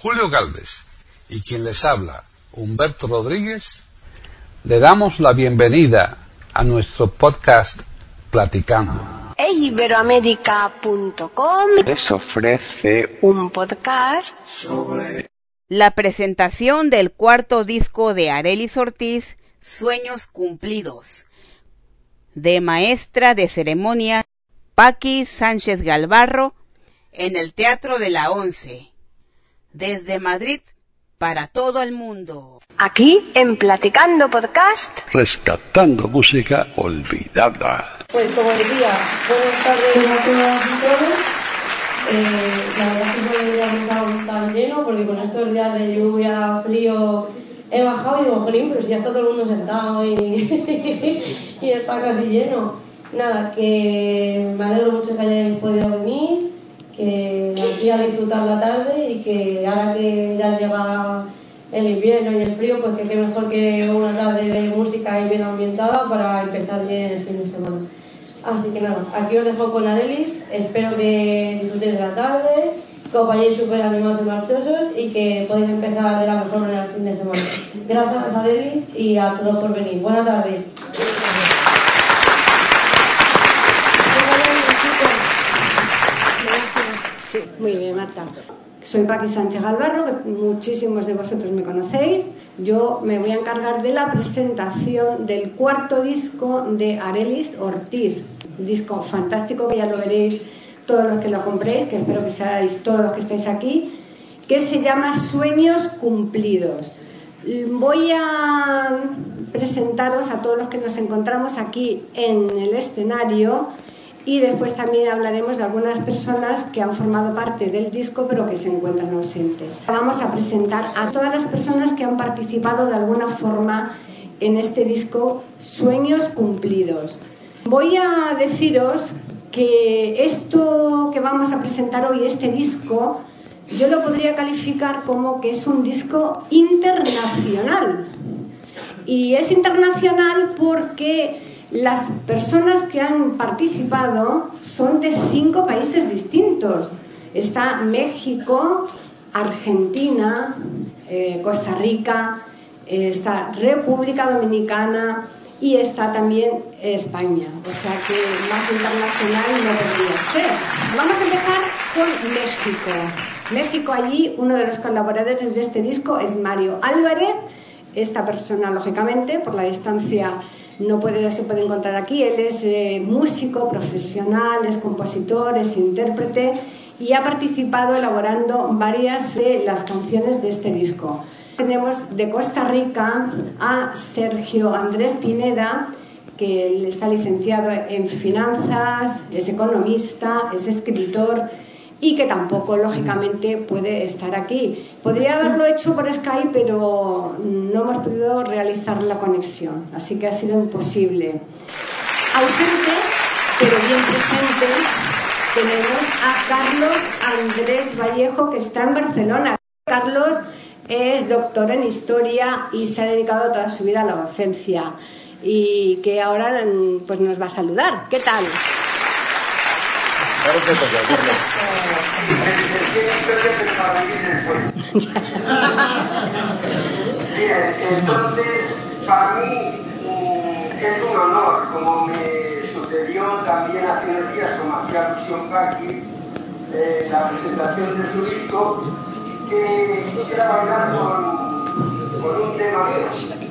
Julio Gálvez y quien les habla, Humberto Rodríguez, le damos la bienvenida a nuestro podcast Platicando. Iberoamérica.com les ofrece un podcast sobre la presentación del cuarto disco de Arelis Ortiz, Sueños Cumplidos, de maestra de ceremonia Paqui Sánchez Galvarro, en el Teatro de la Once, desde Madrid para todo el mundo. aquí en Platicando Podcast. rescatando música olvidada. Pues como decía, buenas tardes a todas y todos. La verdad es que no debería estar tan lleno porque con estos días de lluvia, frío, he bajado y digo, jolín, pero si ya está todo el mundo sentado y, y está casi lleno. Nada, que me alegro mucho que hayáis podido venir, que aquí a disfrutar la tarde y que ahora que ya llega el invierno y el frío, pues que qué mejor que una tarde de música y bien ambientada para empezar bien el fin de semana. Así que nada, aquí os dejo con Arelis, espero que disfrutéis de la tarde, que os vayáis súper animados y marchosos y que podáis empezar de la mejor manera el fin de semana. Gracias Arelis y a todos por venir. Buenas tardes. Sí, muy bien, Marta. Soy Paqui Sánchez Galvarro, que muchísimos de vosotros me conocéis. Yo me voy a encargar de la presentación del cuarto disco de Arelis Ortiz. Un disco fantástico que ya lo veréis todos los que lo compréis, que espero que seáis todos los que estáis aquí, que se llama Sueños Cumplidos. Voy a presentaros a todos los que nos encontramos aquí en el escenario y después también hablaremos de algunas personas que han formado parte del disco pero que se encuentran ausentes. Vamos a presentar a todas las personas que han participado de alguna forma en este disco Sueños Cumplidos. Voy a deciros que esto que vamos a presentar hoy, este disco, yo lo podría calificar como que es un disco internacional. Y es internacional porque las personas que han participado son de 5 países distintos. Está México, Argentina, Costa Rica, está República Dominicana y está también España. O sea que más internacional no podría ser. Vamos a empezar con México. México, allí uno de los colaboradores de este disco es Mario Álvarez. Esta persona, lógicamente, por la distancia no se puede encontrar aquí. Él es músico profesional, es compositor, es intérprete y ha participado elaborando varias de las canciones de este disco. Tenemos de Costa Rica a Sergio Andrés Pineda, que él está licenciado en finanzas, es economista, es escritor y que tampoco, lógicamente, puede estar aquí. Podría haberlo hecho por Skype, pero no hemos podido realizar la conexión, así que ha sido imposible. Ausente, pero bien presente, tenemos a Carlos Andrés Vallejo, que está en Barcelona. Carlos es doctor en Historia y se ha dedicado toda su vida a la docencia y que ahora pues nos va a saludar. ¿Qué tal? Bien, entonces para mí es un honor, como me sucedió también hace unos días, como hacía alusión Paqui, la presentación de su disco, que quisiera hablar con un tema mío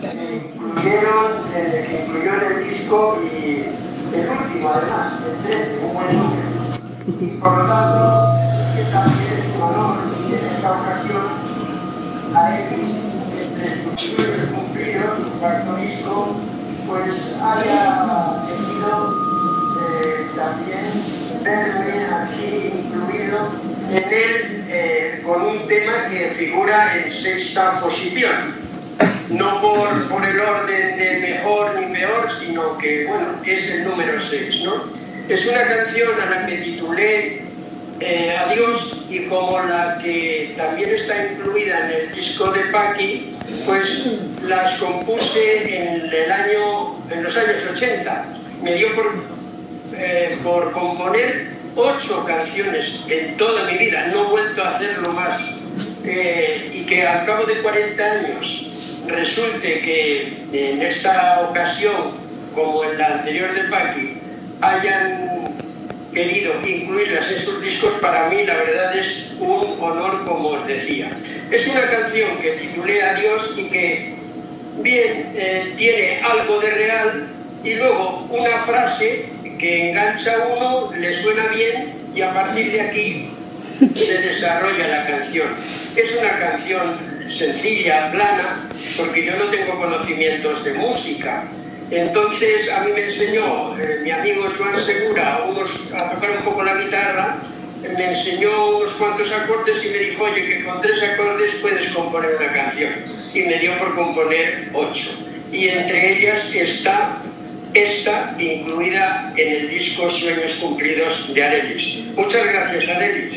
que incluyó en el disco y el último además, el 13, un buen número. Y por lo tanto, que también es un honor y en esta ocasión a Arelis, entre sus sueños cumplidos, su cuarto disco, pues haya tenido también verme aquí incluido en él con un tema que figura en 6ª posición. No por el orden de mejor ni peor, sino que, bueno, es el número 6, ¿no? Es una canción a la que titulé Adiós, y como la que también está incluida en el disco de Paqui, pues las compuse en los años 80. Me dio por componer 8 canciones en toda mi vida. No he vuelto a hacerlo más que al cabo de 40 años resulte que en esta ocasión, como en la anterior de Paqui, hayan querido incluirlas en sus discos, para mí la verdad es un honor, como os decía. Es una canción que titulé Adiós y que bien tiene algo de real, y luego una frase que engancha a uno, le suena bien, y a partir de aquí se desarrolla la canción. Es una canción sencilla, plana, porque yo no tengo conocimientos de música. Entonces a mí me enseñó mi amigo Joan Segura a tocar un poco la guitarra, me enseñó unos cuantos acordes y me dijo, oye, que con 3 acordes puedes componer una canción. Y me dio por componer 8. Y entre ellas está esta, incluida en el disco Sueños Cumplidos de Arelis. Muchas gracias, Arelis.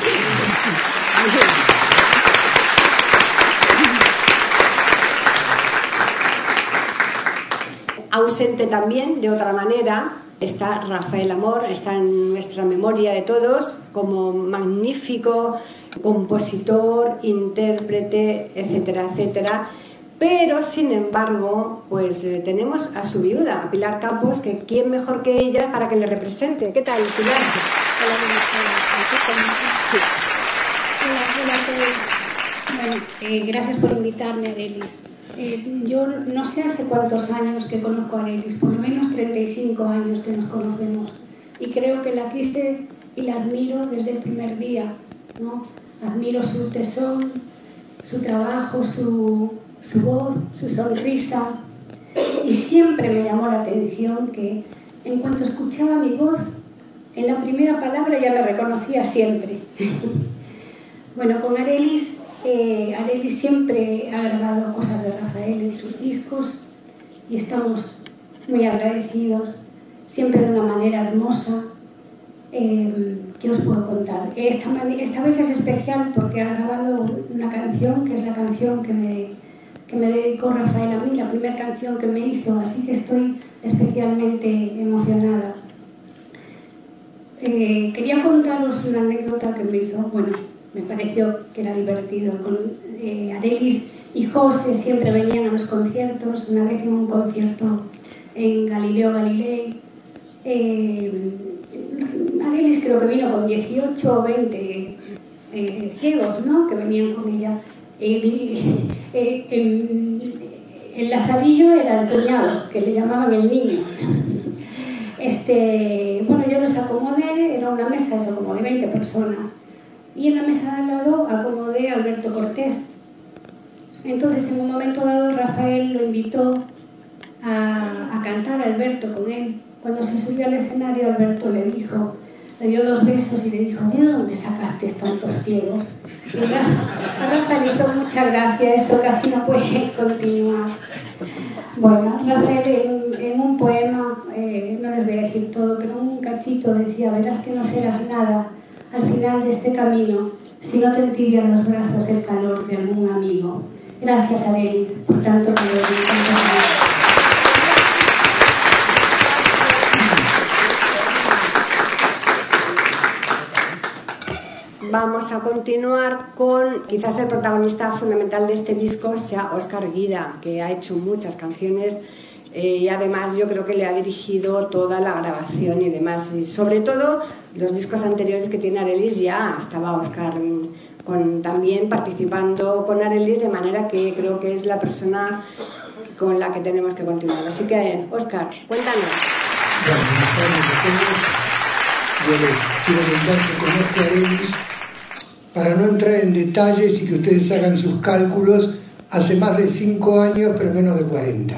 Ausente también, de otra manera, está Rafael Amor, está en nuestra memoria de todos como magnífico compositor, intérprete, etcétera, etcétera. Pero, sin embargo, pues tenemos a su viuda, a Pilar Campos, que quién mejor que ella para que le represente. ¿Qué tal, Pilar? Hola a todos. Bueno, gracias por invitarme, Arelis. Yo no sé hace cuántos años que conozco a Arelis, por lo menos 35 años que nos conocemos. Y creo que la quise y la admiro desde el primer día, ¿no? Admiro su tesón, su trabajo, su voz, su sonrisa, y siempre me llamó la atención que en cuanto escuchaba mi voz, en la primera palabra ya me reconocía siempre. Bueno, con Arelis siempre ha grabado cosas de Rafael en sus discos y estamos muy agradecidos, siempre de una manera hermosa. ¿Qué os puedo contar? Esta vez es especial porque ha grabado una canción que es la canción que me dedicó Rafael a mí, la primera canción que me hizo, así que estoy especialmente emocionada. Quería contaros una anécdota que me hizo, bueno, me pareció que era divertido. Con Arelis y José siempre venían a los conciertos, una vez en un concierto en Galileo Galilei. Arelis creo que vino con 18 o 20 ciegos, ¿no?, que venían con ella. El Lazarillo era el cuñado, que le llamaban el niño. Bueno, yo los acomodé, era una mesa eso, como de 20 personas. Y en la mesa de al lado acomodé a Alberto Cortés. Entonces, en un momento dado, Rafael lo invitó a cantar a Alberto con él. Cuando se subió al escenario, Alberto le dio 2 besos y le dijo, ¿de dónde sacaste tantos ciegos? Y a Rafael hizo mucha gracia, eso casi no puede continuar. Bueno, Rafael en un poema, no les voy a decir todo, pero un cachito decía, verás que no serás nada al final de este camino si no te entibian los brazos el calor de algún amigo. Gracias, Arelis, por tanto que lo Vamos a continuar con, quizás el protagonista fundamental de este disco sea Óscar Guida, que ha hecho muchas canciones y además yo creo que le ha dirigido toda la grabación y demás. Y sobre todo los discos anteriores que tiene Arelis ya estaba Óscar también participando con Arelis, de manera que creo que es la persona con la que tenemos que continuar. Así que, Óscar, cuéntanos. Yo les quiero contar que conozco a Arelis, para no entrar en detalles y que ustedes hagan sus cálculos, hace más de 5 años, pero menos de 40.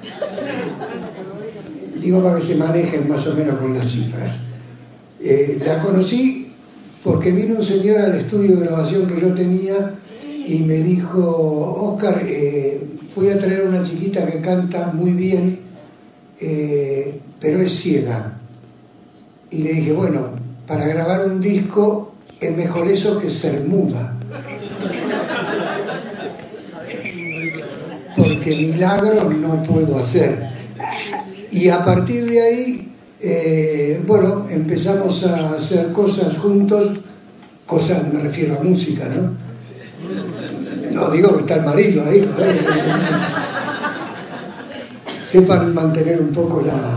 Digo para que se manejen más o menos con las cifras. La conocí porque vino un señor al estudio de grabación que yo tenía y me dijo, Óscar, voy a traer a una chiquita que canta muy bien, pero es ciega. Y le dije, bueno, para grabar un disco es mejor eso que ser muda. Porque milagros no puedo hacer. Y a partir de ahí, bueno, empezamos a hacer cosas juntos, cosas me refiero a música, ¿no? No, digo que está el marido ahí, joder. Sepan mantener un poco la...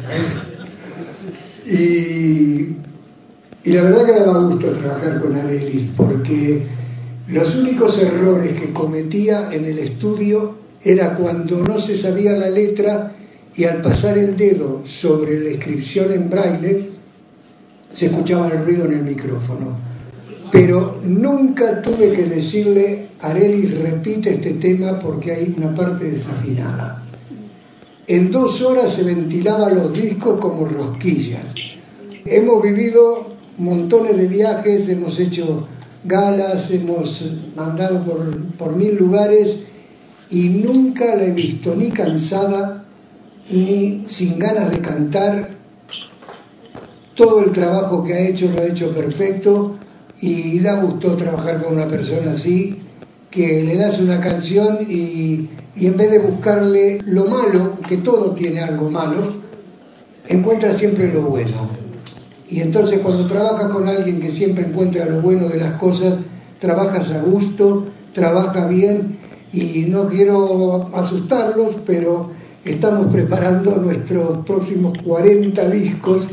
Y la verdad que daba gusto trabajar con Arelis, porque los únicos errores que cometía en el estudio era cuando no se sabía la letra y al pasar el dedo sobre la inscripción en braille se escuchaba el ruido en el micrófono. Pero nunca tuve que decirle, Arelis, repite este tema porque hay una parte desafinada. En 2 horas se ventilaban los discos como rosquillas. Hemos vivido montones de viajes, hemos hecho galas, hemos andado por 1000 lugares y nunca la he visto ni cansada ni sin ganas de cantar. Todo el trabajo que ha hecho lo ha hecho perfecto y da gusto trabajar con una persona así, que le das una canción y en vez de buscarle lo malo, que todo tiene algo malo, encuentra siempre lo bueno. Y entonces cuando trabajas con alguien que siempre encuentra lo bueno de las cosas, trabajas a gusto, trabaja bien, y no quiero asustarlos, pero estamos preparando nuestros próximos 40 discos,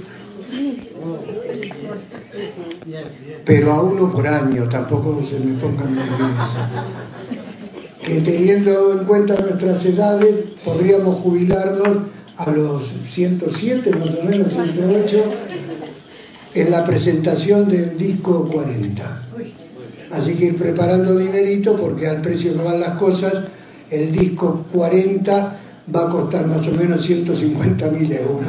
pero a uno por año, tampoco se me pongan nerviosos. Que teniendo en cuenta nuestras edades, podríamos jubilarnos a los 107, más o menos 108, en la presentación del disco 40. Así que ir preparando dinerito, porque al precio que van las cosas, el disco 40 va a costar más o menos 150.000 euros.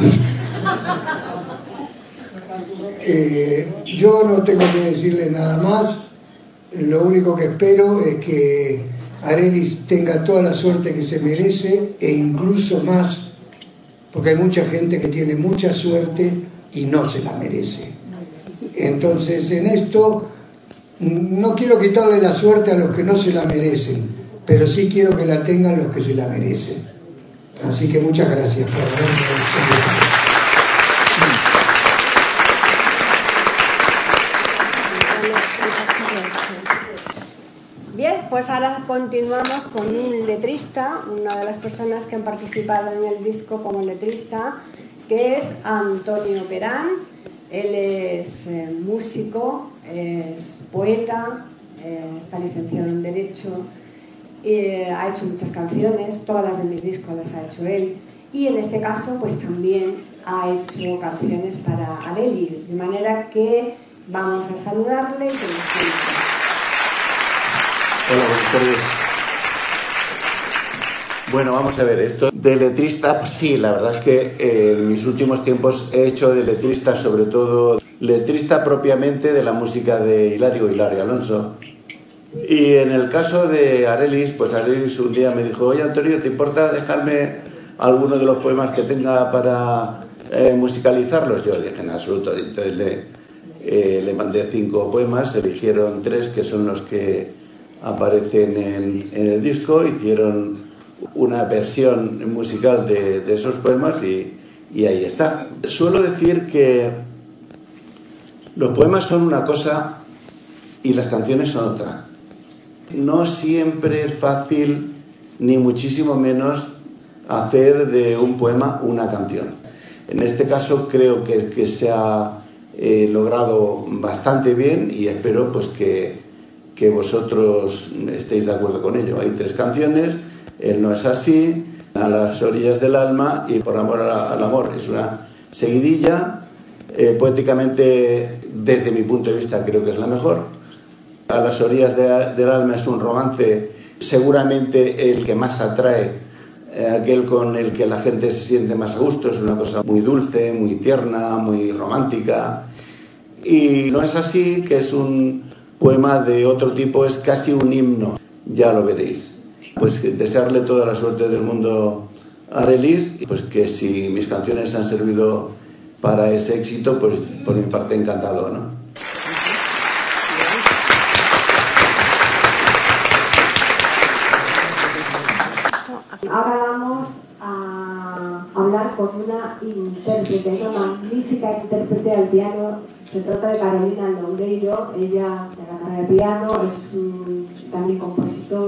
Yo no tengo que decirle nada más. Lo único que espero es que Arelis tenga toda la suerte que se merece e incluso más, porque hay mucha gente que tiene mucha suerte y no se la merece. Entonces, en esto no quiero quitarle la suerte a los que no se la merecen, pero sí quiero que la tengan los que se la merecen. Así que muchas gracias por haberme seguido. Bien, pues ahora continuamos con un letrista, una de las personas que han participado en el disco como letrista, que es Antonio Perán. Él es músico, es poeta, está licenciado en Derecho, ha hecho muchas canciones, todas las de mis discos las ha hecho él, y en este caso pues también ha hecho canciones para Arelis, de manera que vamos a saludarle y que nos cuente. Hola, buenas tardes. Bueno, vamos a ver, esto de letrista, pues sí, la verdad es que en mis últimos tiempos he hecho de letrista, sobre todo letrista propiamente de la música de Hilario Alonso. Y en el caso de Arelis, pues Arelis un día me dijo, oye Antonio, ¿te importa dejarme alguno de los poemas que tenga para musicalizarlos? Yo le dije, en absoluto. Entonces le mandé 5 poemas, eligieron 3 que son los que aparecen en el disco, hicieron una versión musical de esos poemas y ahí está. Suelo decir que los poemas son una cosa y las canciones son otra. No siempre es fácil, ni muchísimo menos, hacer de un poema una canción. En este caso creo que se ha logrado bastante bien y espero pues que vosotros estéis de acuerdo con ello. Hay 3 canciones: Él no es así, A las orillas del alma y Por amor al amor. Es una seguidilla. Poéticamente, desde mi punto de vista, creo que es la mejor. A las orillas del alma es un romance, seguramente el que más atrae, aquel con el que la gente se siente más a gusto. Es una cosa muy dulce, muy tierna, muy romántica. Y No es así, que es un poema de otro tipo, es casi un himno, ya lo veréis. Pues desearle toda la suerte del mundo a Arelis, y pues que si mis canciones han servido para ese éxito, pues por mi parte encantado, ¿no? Ahora vamos a hablar con una intérprete, una magnífica intérprete al piano. Se trata de Carolina Longueiro. Ella toca el piano, es también compositora.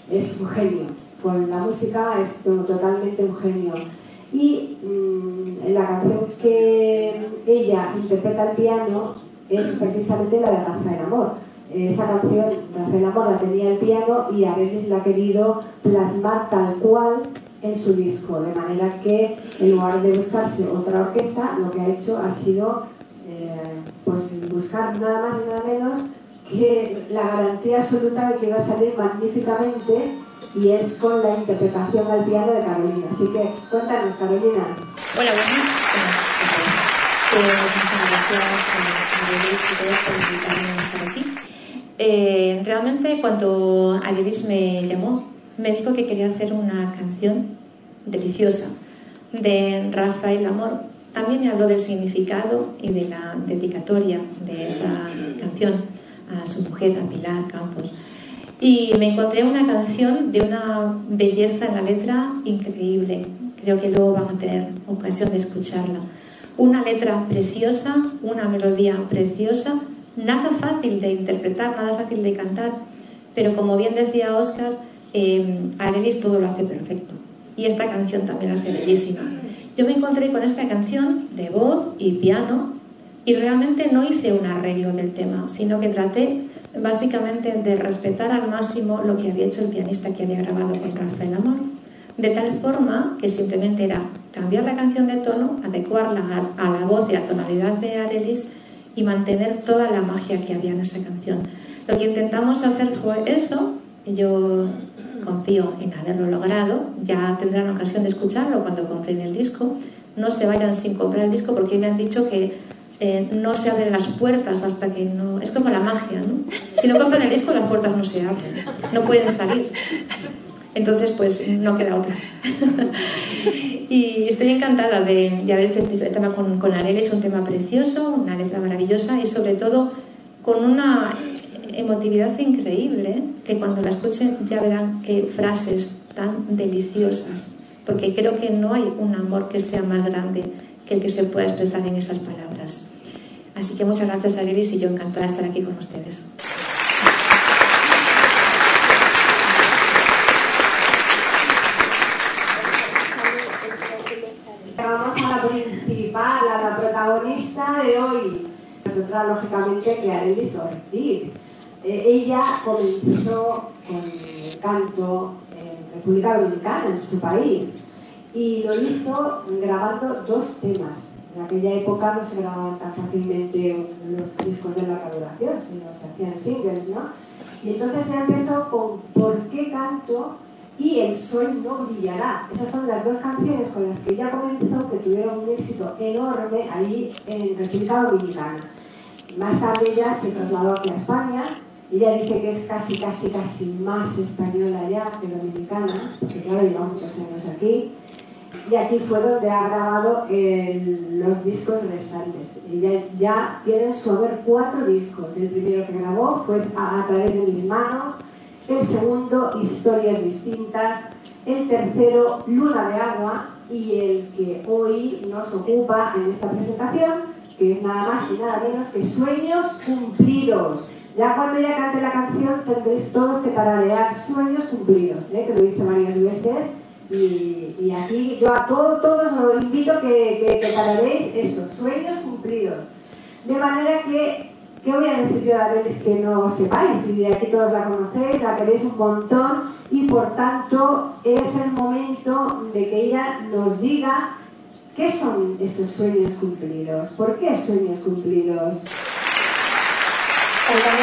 es un genio. Con la música es totalmente un genio. Y la canción que ella interpreta al piano es precisamente la de Rafael Amor. Esa canción, Rafael Amor la tenía al piano y Arelis la ha querido plasmar tal cual en su disco, de manera que en lugar de buscarse otra orquesta, lo que ha hecho ha sido pues buscar nada más y nada menos que la garantía absoluta de que va a salir magníficamente, y es con la interpretación al piano de Carolina. Así que cuéntanos, Carolina. Hola, buenas. Muchas gracias a Arelis y todos por invitarme a estar aquí. Realmente cuando Arelis me llamó, me dijo que quería hacer una canción deliciosa de Rafael Amor. También me habló del significado y de la dedicatoria de esa canción a su mujer, a Pilar Campos. Y me encontré una canción de una belleza en la letra increíble. Creo que luego van a tener ocasión de escucharla. Una letra preciosa, una melodía preciosa, nada fácil de interpretar, nada fácil de cantar, pero como bien decía Óscar, Arelis todo lo hace perfecto. Y esta canción también la hace bellísima. Yo me encontré con esta canción de voz y piano y realmente no hice un arreglo del tema, sino que traté básicamente de respetar al máximo lo que había hecho el pianista que había grabado con Rafael Amor, de tal forma que simplemente era cambiar la canción de tono, adecuarla a la voz y la tonalidad de Arelis y mantener toda la magia que había en esa canción. Lo que intentamos hacer fue eso, y yo confío en haberlo logrado. Ya tendrán ocasión de escucharlo cuando compren el disco. No se vayan sin comprar el disco, porque me han dicho que no se abren las puertas hasta que no... Es como la magia, ¿no? Si no compran el disco, las puertas no se abren, no pueden salir. Entonces, pues no queda otra. Y estoy encantada de haber este tema con Arelis. Es un tema precioso, una letra maravillosa y sobre todo con una emotividad increíble, que cuando la escuchen ya verán qué frases tan deliciosas, porque creo que no hay un amor que sea más grande que el que se pueda expresar en esas palabras. Así que muchas gracias, Arelis, y yo encantada de estar aquí con ustedes. Vamos a la principal, a la protagonista de hoy. Nosotras, lógicamente, que Arelis Ortiz. Ella comenzó con el canto en República Dominicana, en su país, y lo hizo grabando 2 temas. En aquella época no se grababan tan fácilmente los discos de larga duración, sino se hacían singles, ¿no? Y entonces ella empezó con ¿Por qué canto? Y El sol no brillará. Esas son las 2 canciones con las que ella comenzó, que tuvieron un éxito enorme allí en República Dominicana. Más tarde ella se trasladó aquí a España. Ella dice que es casi más española ya que dominicana, porque claro, lleva muchos años aquí. Y aquí fue donde ha grabado los discos restantes. Ella ya tiene en su haber 4 discos. El primero que grabó fue a través de mis manos. El segundo, Historias distintas. El tercero, Luna de agua. Y el que hoy nos ocupa en esta presentación, que es nada más y nada menos que Sueños cumplidos. Ya cuando ella cante la canción tendréis todos que tararear Sueños cumplidos, que lo dice varias veces. Y aquí yo a todos os invito a que tarareéis eso, Sueños cumplidos. De manera que, ¿qué voy a decir yo a Arelis que no sepáis? Y de aquí todos la conocéis, la queréis un montón, y por tanto es el momento de que ella nos diga qué son esos sueños cumplidos. ¿Por qué sueños cumplidos? Hola,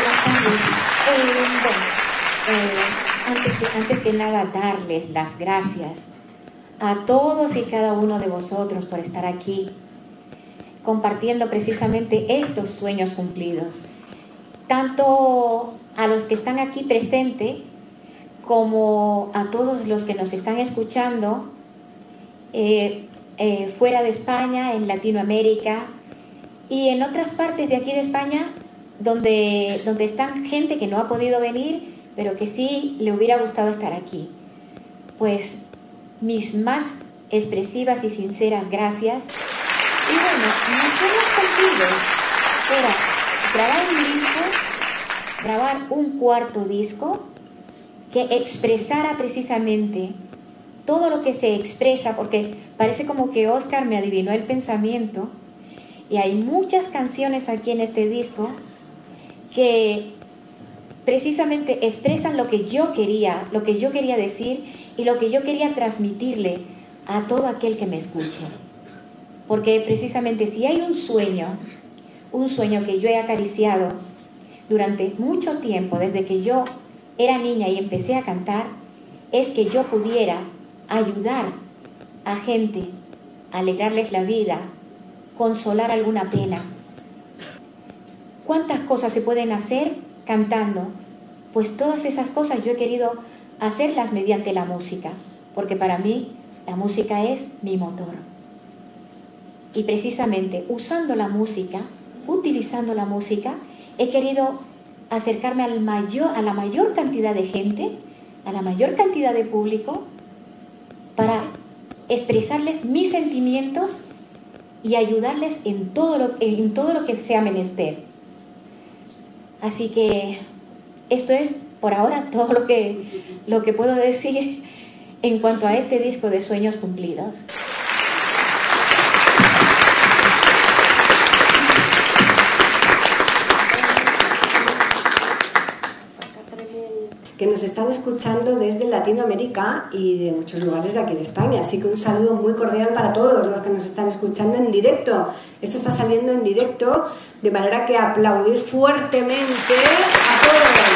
buenas tardes. Antes que nada, darles las gracias a todos y cada uno de vosotros por estar aquí compartiendo precisamente estos sueños cumplidos. Tanto a los que están aquí presentes como a todos los que nos están escuchando fuera de España, en Latinoamérica y en otras partes de aquí de España, donde están gente que no ha podido venir, pero que sí le hubiera gustado estar aquí. Pues mis más expresivas y sinceras gracias. Y bueno, mis sueños cumplidos era grabar un disco, grabar un 4º disco, que expresara precisamente todo lo que se expresa, porque parece como que Óscar me adivinó el pensamiento, y hay muchas canciones aquí en este disco que precisamente expresan lo que yo quería decir y lo que yo quería transmitirle a todo aquel que me escuche. Porque precisamente si hay un sueño que yo he acariciado durante mucho tiempo, desde que yo era niña y empecé a cantar, es que yo pudiera ayudar a gente, alegrarles la vida, consolar alguna pena. ¿Cuántas cosas se pueden hacer cantando? Pues todas esas cosas yo he querido hacerlas mediante la música, porque para mí la música es mi motor. Y precisamente utilizando la música, he querido acercarme a la mayor cantidad de gente, a la mayor cantidad de público, para expresarles mis sentimientos y ayudarles en todo lo que sea menester. Así que esto es por ahora todo lo que puedo decir en cuanto a este disco de Sueños Cumplidos. Que nos están escuchando desde Latinoamérica y de muchos lugares de aquí de España. Así que un saludo muy cordial para todos los que nos están escuchando en directo. Esto está saliendo en directo, de manera que aplaudir fuertemente a todos.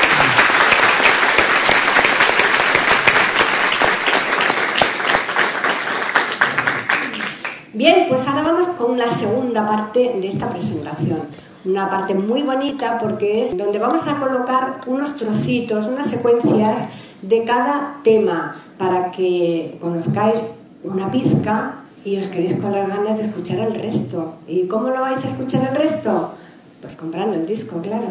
Bien, pues ahora vamos con la segunda parte de esta presentación. Una parte muy bonita porque es donde vamos a colocar unos trocitos, unas secuencias de cada tema para que conozcáis una pizca y os quedéis con las ganas de escuchar el resto. ¿Y cómo lo vais a escuchar el resto? Pues comprando el disco, claro.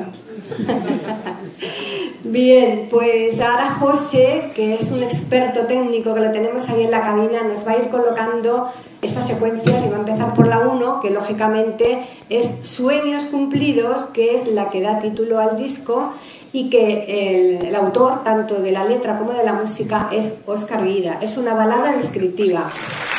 Bien, pues ahora José, que es un experto técnico que lo tenemos ahí en la cabina, nos va a ir colocando estas secuencias y va a empezar por la 1, que lógicamente es Sueños Cumplidos, que es la que da título al disco y que el autor, tanto de la letra como de la música, es Óscar Vida. Es una balada descriptiva.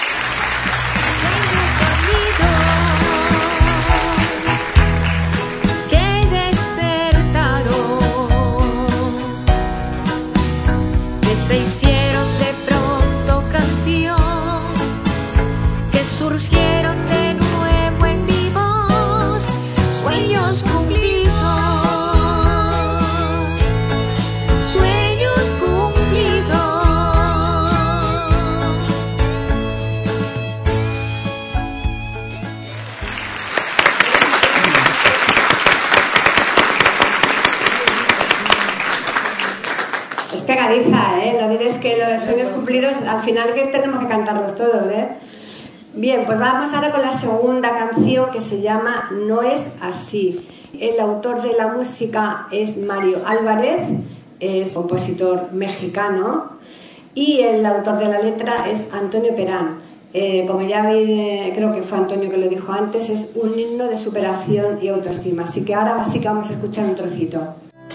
No diréis que lo de Sueños Cumplidos, al final que tenemos que cantarlos todos, ¿eh? Bien, pues vamos ahora con la segunda canción, que se llama No es así. El autor de la música es Mario Álvarez, es compositor mexicano, y el autor de la letra es Antonio Perán. Como ya creo que fue Antonio que lo dijo antes, es un himno de superación y autoestima. Así que ahora sí que vamos a escuchar un trocito.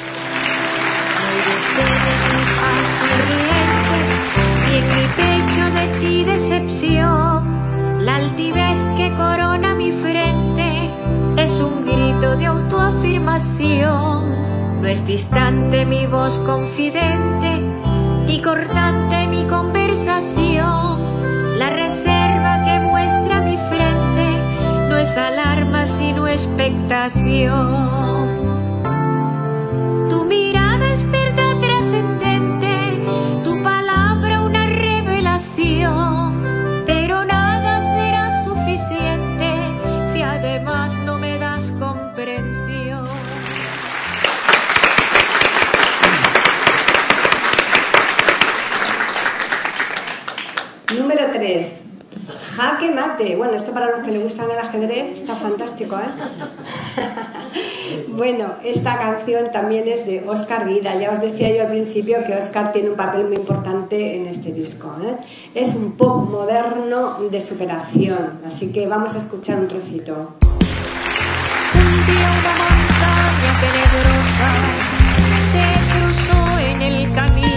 Y en mi pecho de ti decepción, la altivez que corona mi frente es un grito de autoafirmación. No es distante mi voz confidente y cortante mi conversación. La reserva que muestra mi frente no es alarma sino expectación. Tu mirada es verdad trascendente, tu palabra una revelación, pero nada será suficiente si además no me das comprensión. Número 3. Jaque mate. Bueno, esto para los que le gustan el ajedrez está fantástico, ¿eh? Bueno, esta canción también es de Óscar Vida. Ya os decía yo al principio que Óscar tiene un papel muy importante en este disco, ¿eh? Es un pop moderno de superación. Así que vamos a escuchar un trocito. Un día una montaña tenebrosa se cruzó en el camino.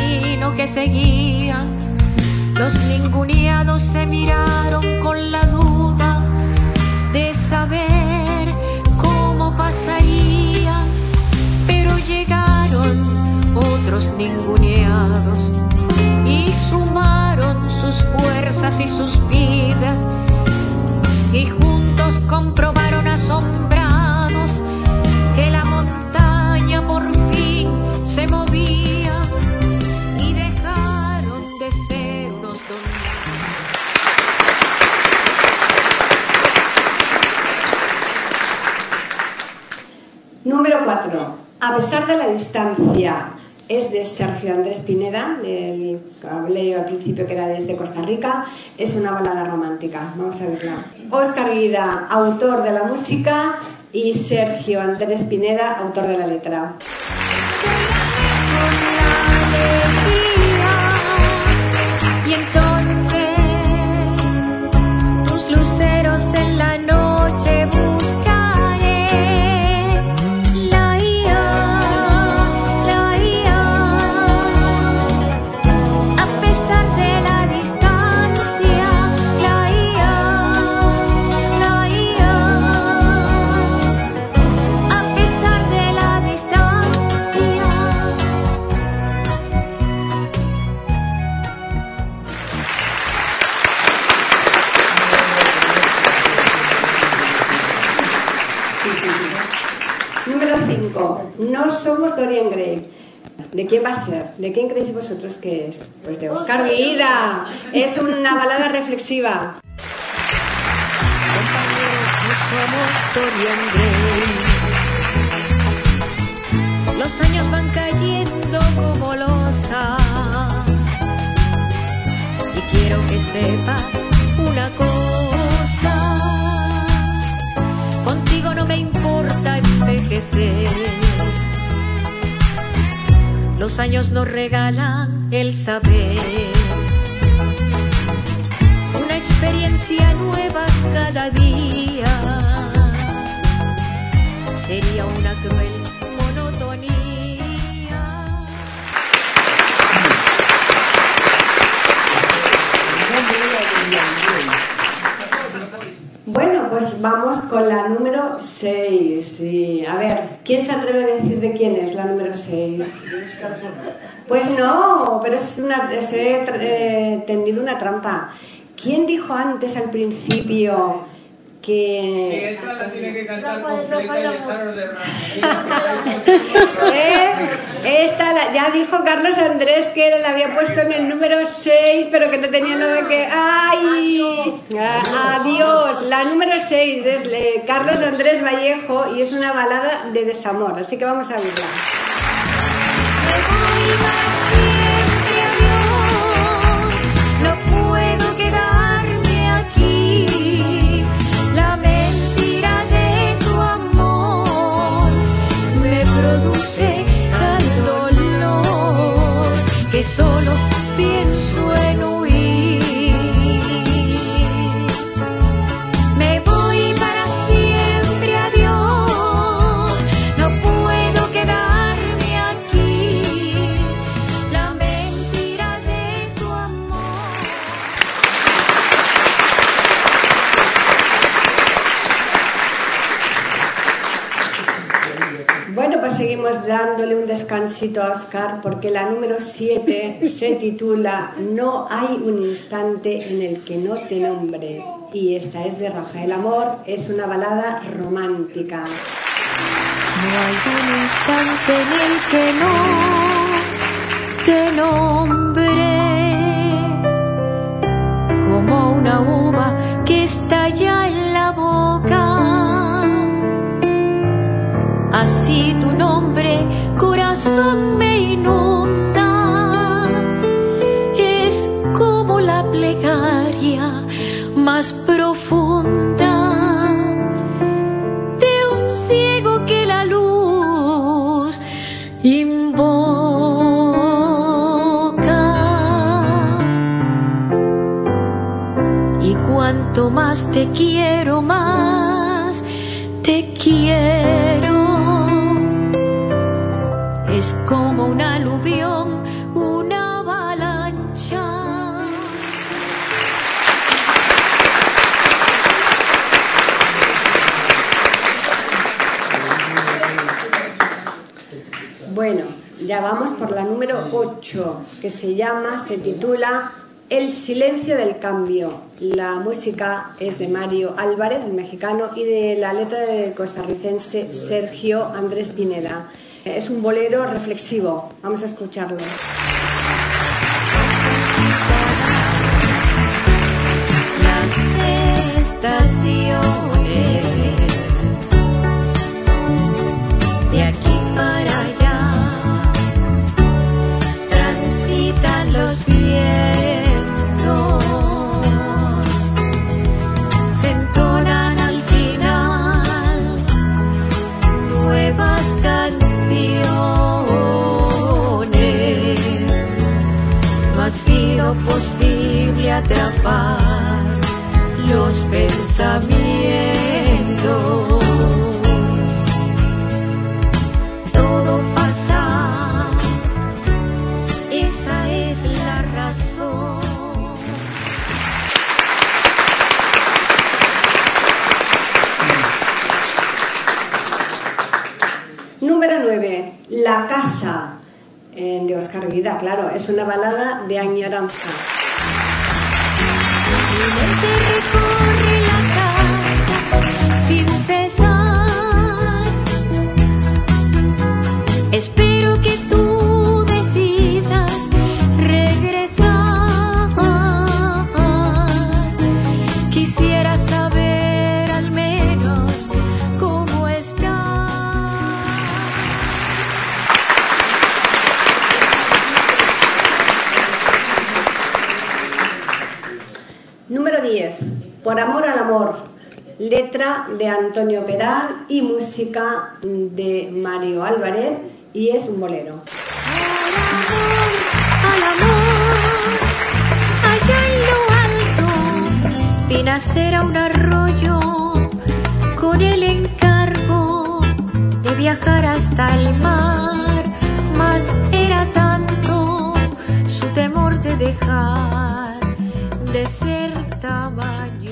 seguían. Los ninguneados se miraron con la duda de saber cómo pasaría, pero llegaron otros ninguneados y sumaron sus fuerzas y sus vidas, y juntos comprobaron asombrados que la montaña por fin se movía y dejaron de ser unos dominados. Número 4. A pesar de la distancia. Es de Sergio Andrés Pineda, del que hablé yo al principio, que era desde Costa Rica. Es una balada romántica. Vamos a verla. Óscar Guida, autor de la música, y Sergio Andrés Pineda, autor de la letra. Y entonces tus luceros en la noche buscaré. La ia, a pesar de la distancia. La ia, a pesar de la distancia. Número 5. No somos Dorian Gray. ¿De quién va a ser? ¿De quién creéis vosotros que es? Pues de Óscar Guida. Es una balada reflexiva. No somos Dorian Gray. Los años van cayendo como losa, y quiero que sepas una cosa: contigo no me importa envejecer. Los años nos regalan el saber, una experiencia nueva cada día. Sería una cruel monotonía. Bueno, pues vamos con la número 6. Y, a ver, ¿quién se atreve a decir de quién es la número 6? Pues no, pero os he tendido una trampa. ¿Quién dijo antes al principio que... Sí, esa la tiene que cantar completa y dejaros de Esta ya dijo Carlos Andrés que la había puesto en el número 6, pero que no tenía nada que... ¡Ay! Adiós. La número 6 es de Carlos Andrés Vallejo y es una balada de desamor, así que vamos a verla. No puedo quedarme aquí. La mentira de tu amor me produce tal dolor que solo pienso en huir. Me voy para siempre, adiós. No puedo quedarme aquí. La mentira de tu amor. Bueno, pues seguimos dándole un descansito a Óscar, porque la número 7 se titula No hay un instante en el que no te nombre, y esta es de Rafael Amor, es una balada romántica. No hay un instante en el que no te nombre, como una uva que estalla en la boca. Así tu nombre, corazón, me inunda. Es como la plegaria más profunda de un ciego que la luz invoca. Y cuanto más te quiero, más te quiero. Es como un aluvión, una bala Ya vamos por la número 8, que se titula El silencio del cambio. La música es de Mario Álvarez, el mexicano, y de la letra del costarricense Sergio Andrés Pineda. Es un bolero reflexivo. Vamos a escucharlo. Las estaciones de aquí para allá transitan los vientos, se entonan al final nuevas canciones. No ha sido posible atrapar los pensamientos. Todo pasa, esa es la razón. Número 9, La casa, de Óscar Vida, claro, es una balada de añoranza. Mi mente recorre la casa sin cesar. Espero que tú decidas regresar. Quisiera saber al menos cómo estás. Número 10, Por amor al amor, letra de Antonio Peral y música de Mario Álvarez, y es un bolero. Al amor, allá en lo alto, vi nacer a un arroyo con el encargo de viajar hasta el mar, mas era tanto su temor de dejar de ser tamaño.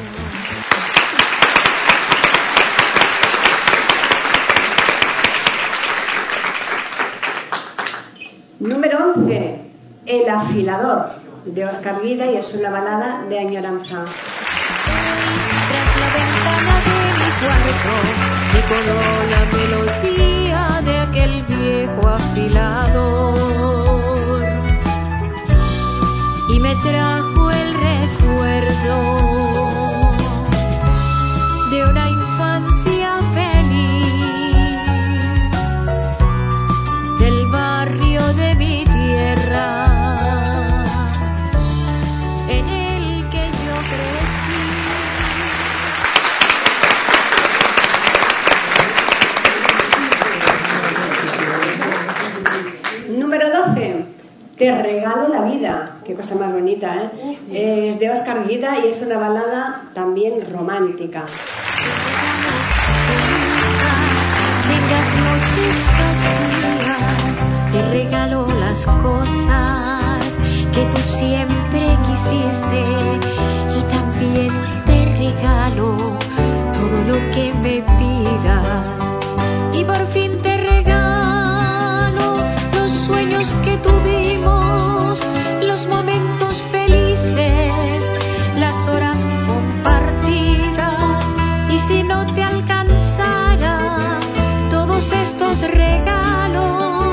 Número 11, El afilador, de Óscar Vida, y es una balada de añoranza. Tras la ventana de mi cuarto se coló la melodía de aquel viejo afilador y me trajo el recuerdo de una infancia feliz, del barrio de mi tierra en el que yo crecí. Número 12, Te regalo la vida, qué cosa más bonita, ¿eh? Es de Óscar Vida y es una balada también romántica. Tengas noches vacías, te regalo las cosas que tú siempre quisiste y también te regalo todo lo que me pidas y por fin te regalo los sueños que tuvimos, los momentos felices, las horas compartidas, y si no te alcanzara todos estos regalos,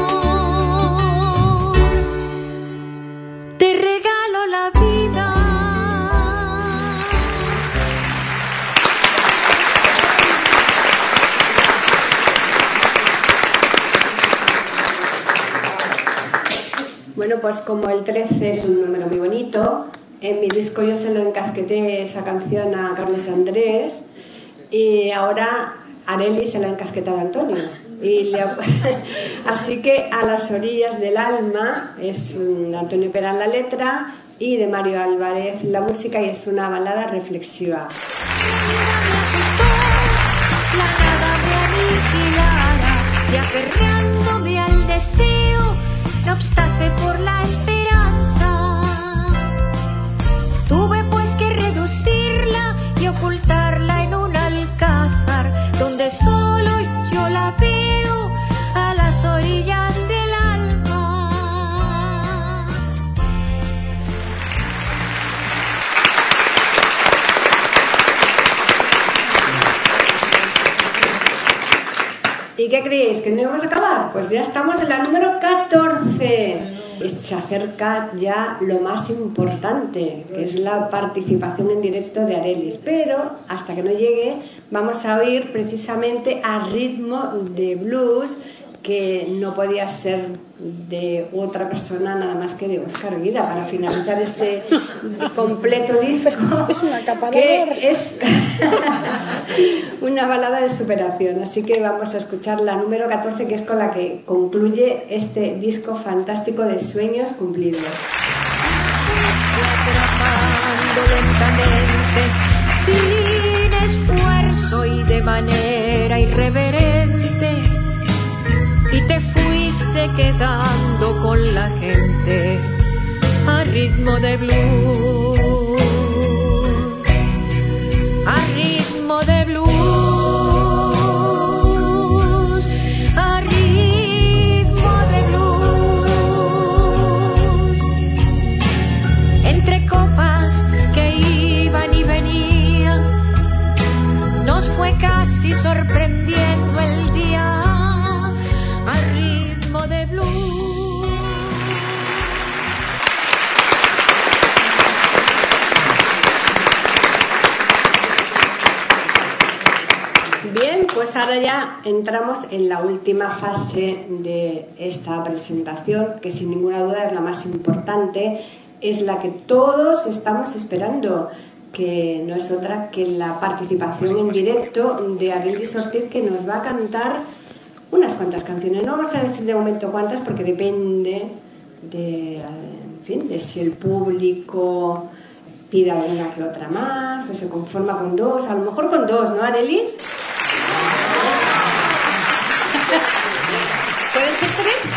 te regalo la vida. Bueno, pues como el 13 es un número muy bonito, en mi disco yo se lo encasqueté esa canción a Carlos Andrés y ahora Arely se la ha encasquetado a Antonio. Así que A las orillas del alma es de Antonio Peral la letra y de Mario Álvarez la música, y es una balada reflexiva. La nada me aniquilara, si aferrándome al deseo no obstase por la esperanza, tuve pues que reducirla y ocultarla en un alcázar donde solo yo la veo, a las orillas del alma. qué creéis? ¿Que no íbamos a acabar? Pues ya estamos en la número 14. Se acerca ya lo más importante, que es la participación en directo de Arelis. Pero hasta que no llegue, vamos a oír precisamente A Ritmo de Blues, que no podía ser de otra persona nada más que de Óscar Vida, para finalizar este completo disco. Es una capa de que es una balada de superación. Así que vamos a escuchar la número 14, que es con la que concluye este disco fantástico de Sueños Cumplidos. Lentamente, sin esfuerzo y de manera irreverente, y te fuiste quedando con la gente a ritmo de blues, a ritmo de blues, a ritmo de blues. Entre copas que iban y venían, nos fue casi sorprendiendo el día. De blues. Bien, pues ahora ya entramos en la última fase de esta presentación, que sin ninguna duda es la más importante, es la que todos estamos esperando, que no es otra que la participación en directo de Arelis Ortiz, que nos va a cantar unas cuantas canciones. No vamos a decir de momento cuántas, porque depende de, en fin, de si el público pide una que otra más o se conforma con dos. A lo mejor con dos, ¿no, Arelis? ¿Pueden ser tres?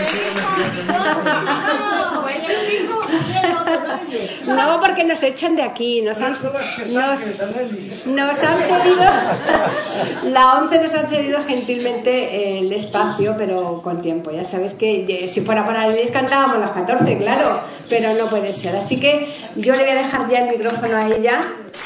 No, porque nos echan de aquí, nos han cedido, la 11 nos han cedido gentilmente el espacio, pero con tiempo. Ya sabes que si fuera para Arelis cantábamos las 14, claro, pero no puede ser. Así que yo le voy a dejar ya el micrófono a ella.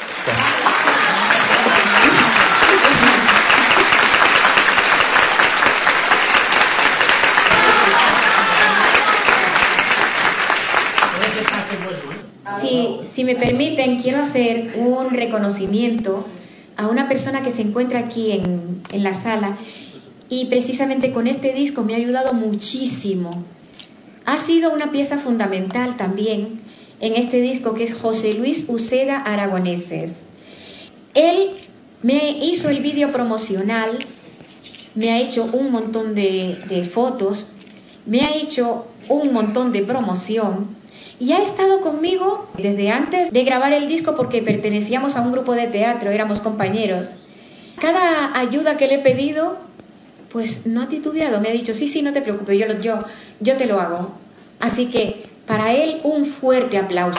Si me permiten, quiero hacer un reconocimiento a una persona que se encuentra aquí en la sala y precisamente con este disco me ha ayudado muchísimo. Ha sido una pieza fundamental también en este disco, que es José Luis Uceda Aragoneses. Él me hizo el vídeo promocional, me ha hecho un montón de fotos, me ha hecho un montón de promoción. Y ha estado conmigo desde antes de grabar el disco, porque pertenecíamos a un grupo de teatro, éramos compañeros. Cada ayuda que le he pedido, pues no ha titubeado, me ha dicho, sí, no te preocupes, yo te lo hago. Así que para él un fuerte aplauso.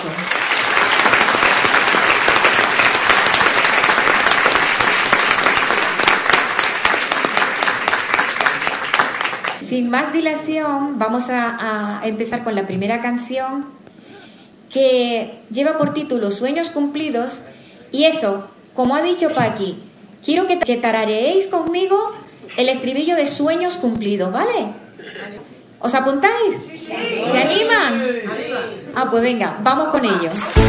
Sin más dilación, vamos a empezar con la primera canción, que lleva por título Sueños Cumplidos, y eso, como ha dicho Paqui, quiero que tarareéis conmigo el estribillo de Sueños Cumplidos, ¿vale? ¿Os apuntáis? ¿Se animan? Ah, pues venga, vamos con ello.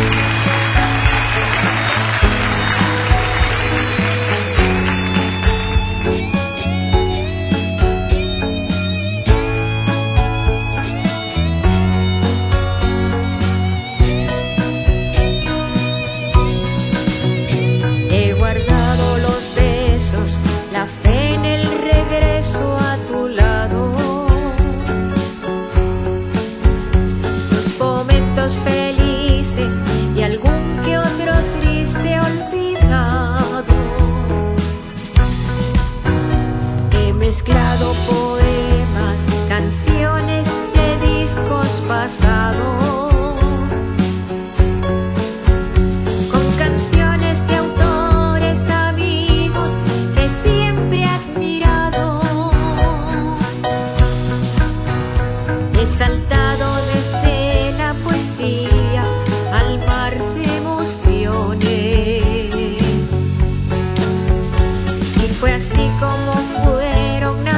Mezclado poemas, canciones de discos pasados, con canciones de autores amigos que siempre he admirado. He saltado desde la poesía al mar de emociones, y fue así como fueron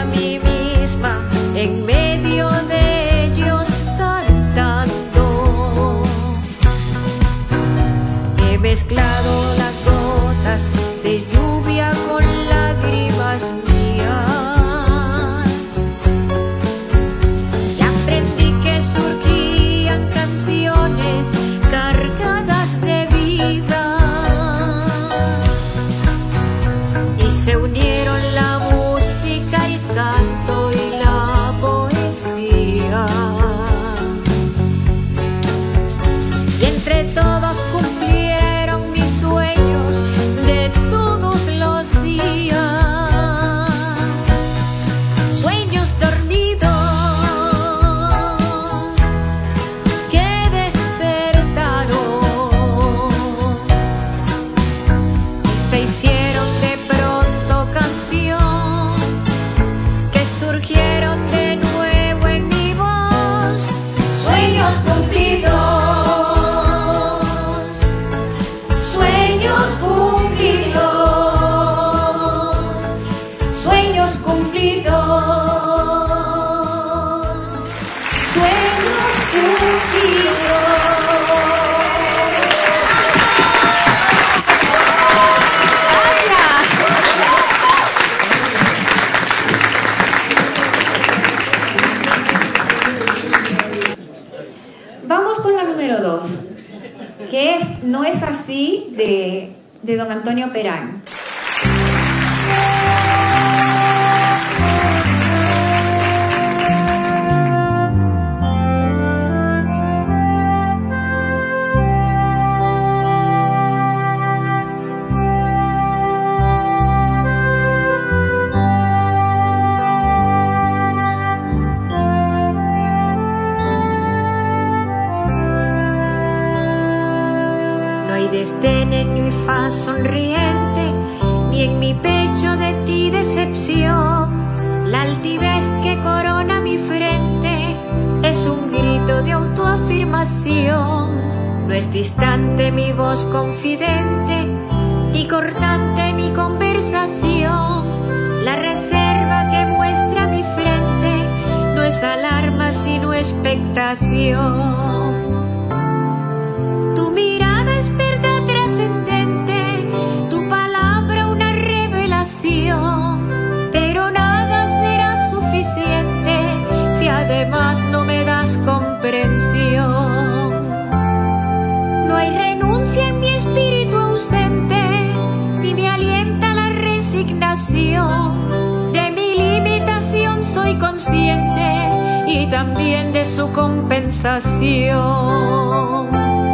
mí misma en medio de ellos cantando. He mezclado las gotas de lluvia con lágrimas mías y aprendí que surgían canciones cargadas de vida y se unieron la música, el canto y la poesía y entre todos cumplieron mis sueños de todos los días, sueños dormidos que despertaron y se hicieron de pronto canción, que surgieron de nuevo en mi voz, sueños cumplidos, sueños cumplidos, sueños cumplidos, sueños cumplidos. Vamos con la número 2, que es No es así, de don Antonio Perán. No hay desdén en mi faz sonriente, ni en mi pecho de ti decepción. La altivez que corona mi frente es un grito de autoafirmación. No es distante mi voz confidente, ni cortante mi conversación. La reserva que muestra mi frente no es alarma sino expectación. Tu mirada es verdad trascendente, tu palabra una revelación, pero nada será suficiente si además no me das comprensión. No hay renuncia en mi espíritu ausente, ni me alienta la resignación. De mi limitación soy consciente y también de su compensación.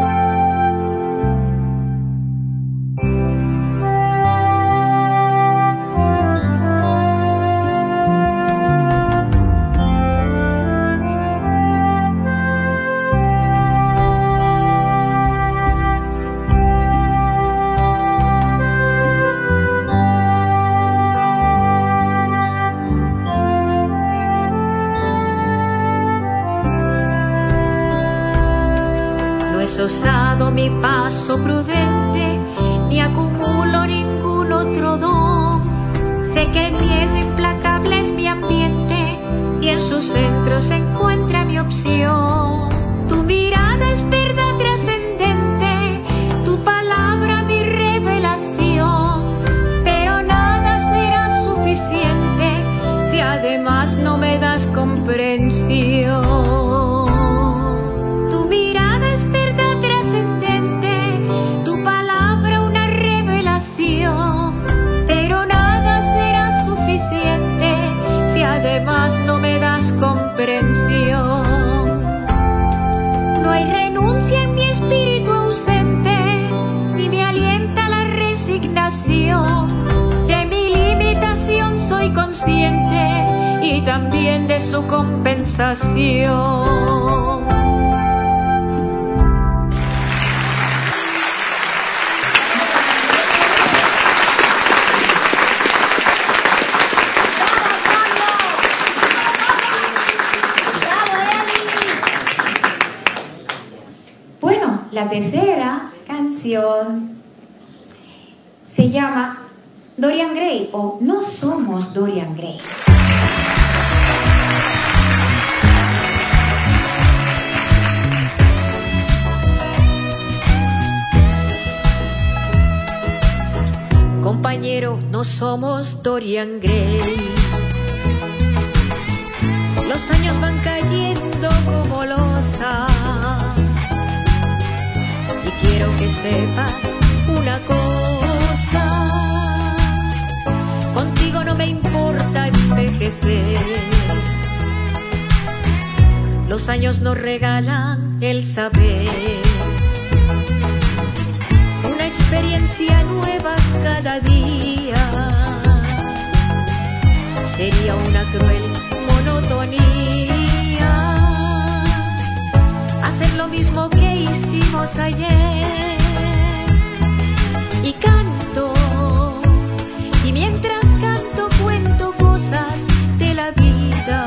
Osado mi paso prudente, ni acumulo ningún otro don. Sé que el miedo implacable es mi ambiente y en su centro se encuentra mi opción. Tu mirada es verdad trascendente, tu palabra mi revelación, pero nada será suficiente si además no me das comprensión. Tu mirada es verdad trascendente, tu palabra una revelación, pero nada será suficiente si además no me das comprensión. No hay renuncia en mi espíritu ausente, ni me alienta la resignación. De mi limitación soy consciente y también de su compensación. La tercera canción se llama Dorian Gray o No somos Dorian Gray. compañero, no somos Dorian Gray. Los años van cayendo como losa y quiero que sepas una cosa: contigo no me importa envejecer. Los años nos regalan el saber, una experiencia nueva cada día. Sería una cruel monotonía hacer lo mismo que hicimos ayer. Y canto, y mientras canto cuento cosas de la vida,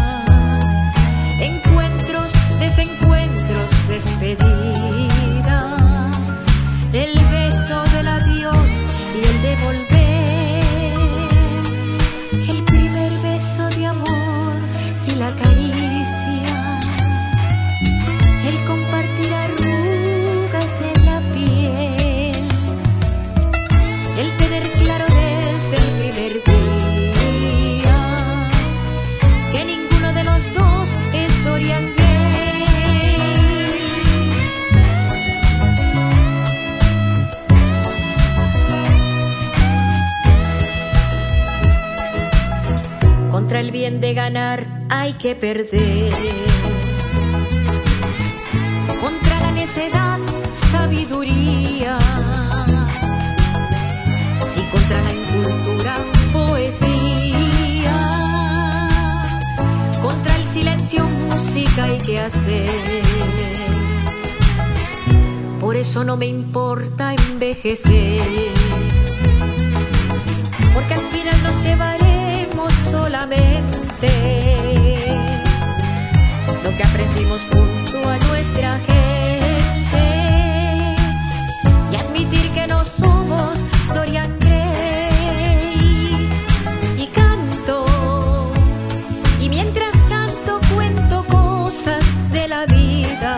encuentros, desencuentros, despedida, el beso del adiós y el de volver, el primer beso de amor y la caricia, el compartir arrugas en la piel, el tener claro desde el primer día que ninguno de los dos es Dorian Gray. Contra el bien de ganar hay que perder, contra la necedad sabiduría, si contra la incultura poesía, contra el silencio música hay que hacer. Por eso no me importa envejecer, porque al final nos llevaremos solamente lo que aprendimos junto a nuestra gente, y admitir que no somos Dorian Gray. Y canto, y mientras canto cuento cosas de la vida,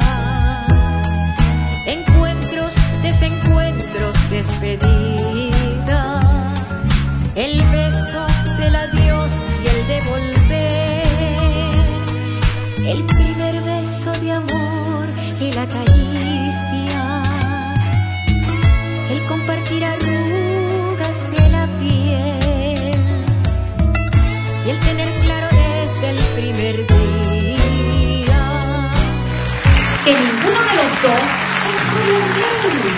encuentros, desencuentros, despedida, el beso del adiós y el de volver, el primer beso de amor y la caricia, el compartir arrugas de la piel y el tener claro desde el primer día que ninguno de los dos es Dorian Gray.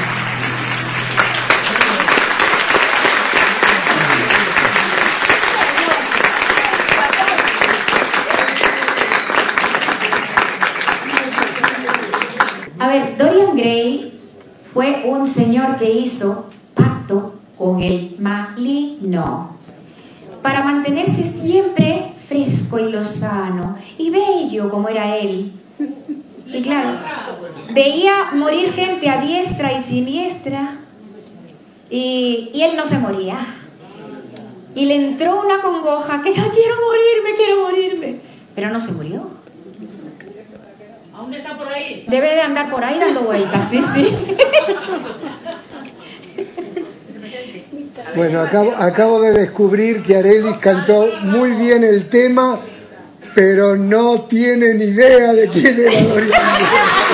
A ver, Dorian Gray fue un señor que hizo pacto con el maligno para mantenerse siempre fresco y lozano y bello como era él. Y claro, veía morir gente a diestra y siniestra y él no se moría. Y le entró una congoja que quiero morirme, pero no se murió. ¿Dónde está por ahí? Debe de andar por ahí dando vueltas, sí. Bueno, acabo de descubrir que Arelis cantó muy bien el tema, pero no tiene ni idea de quién era Dorian Gray.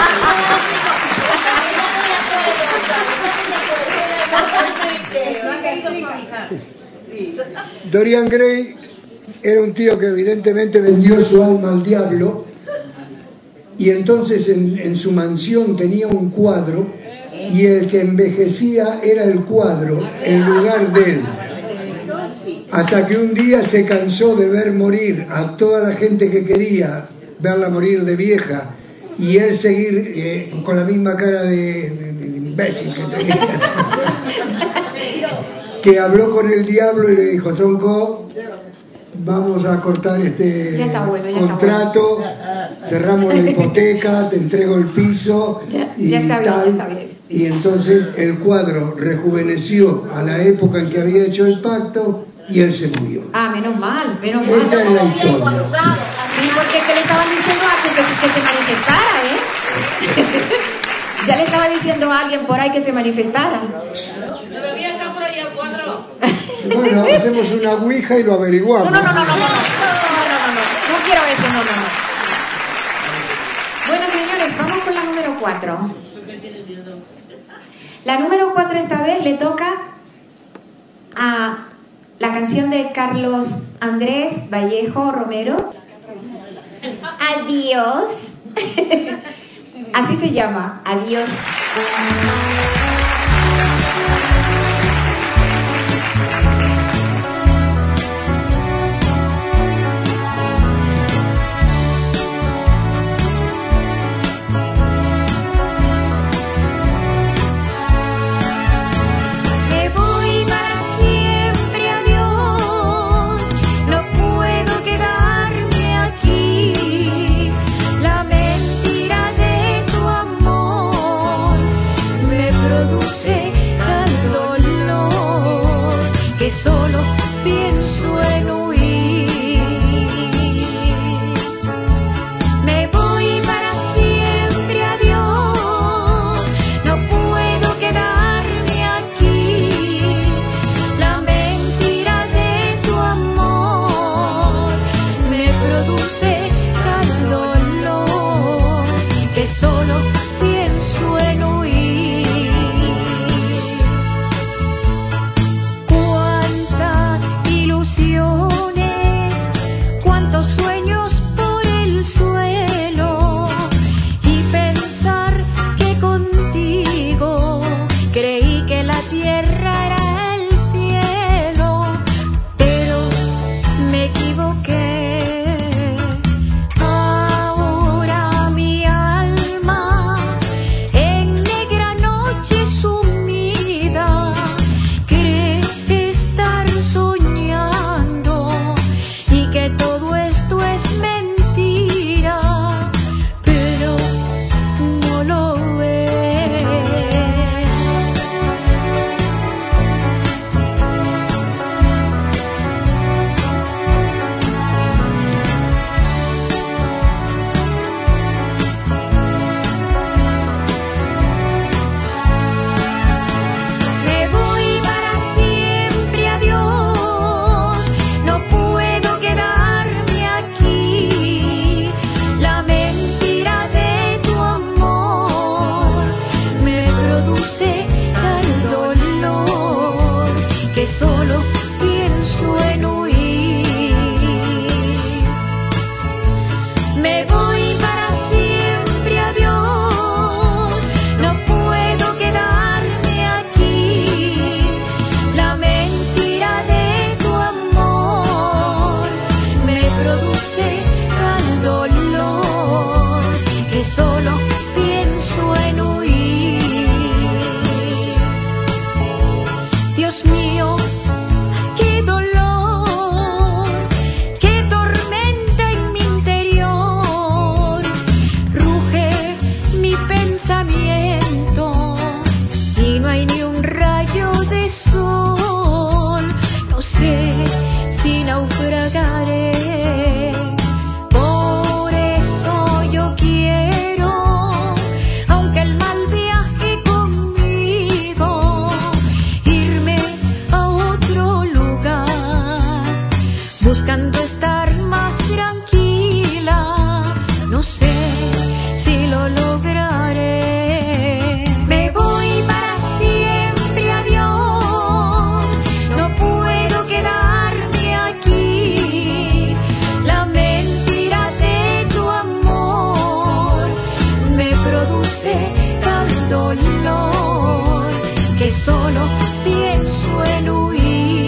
Dorian Gray era un tío que evidentemente vendió su alma al diablo, y entonces en su mansión tenía un cuadro, y el que envejecía era el cuadro en lugar de él, hasta que un día se cansó de ver morir a toda la gente que quería verla morir de vieja y él seguir con la misma cara de imbécil que tenía, que habló con el diablo y le dijo: tronco, vamos a cortar este contrato, cerramos la hipoteca, te entrego el piso y ya está tal. bien, ya está bien. Y entonces el cuadro rejuveneció a la época en que había hecho el pacto y él se murió. Ah, menos mal. Esa es la historia. Sí, porque es que le estaban diciendo a que se manifestara, Ya le estaba diciendo a alguien por ahí que se manifestara. Todavía está por ahí el cuadro. Bueno, hacemos una ouija y lo averiguamos. No quiero eso, no. Bueno, señores, vamos con la número 4. La número 4 esta vez le toca a la canción de Carlos Andrés Vallejo Romero. Adiós. Así se llama, Adiós. Que solo pienso en huir. Me voy para siempre, adiós. No puedo quedarme aquí. La mentira de tu amor me produce tal dolor que solo pienso en huir. Sueños por el suelo y pensar que contigo creí que la tierra era el cielo, pero me equivoqué. Ahora mi alma en negra noche sumida cree estar soñando y que todo esto es mentira, pero no lo es. Me voy para siempre, adiós. No puedo quedarme aquí. La mentira de tu amor me produce tal dolor que solo pienso en huir. Me voy para siempre, adiós. No puedo quedarme aquí. La mentira de tu amor me produce tal dolor que solo pienso en huir. Dios mío, qué dolor, qué tormenta en mi interior. Ruge mi pensamiento y no hay ni un rayo de sol. No sé si naufragaré. Por eso yo quiero, aunque el mal viaje conmigo, irme a otro lugar, buscando estar más tranquila. No sé si lo lograré. Me voy para siempre, adiós. No puedo quedarme aquí. La mentira de tu amor me produce tal dolor que solo pienso en huir.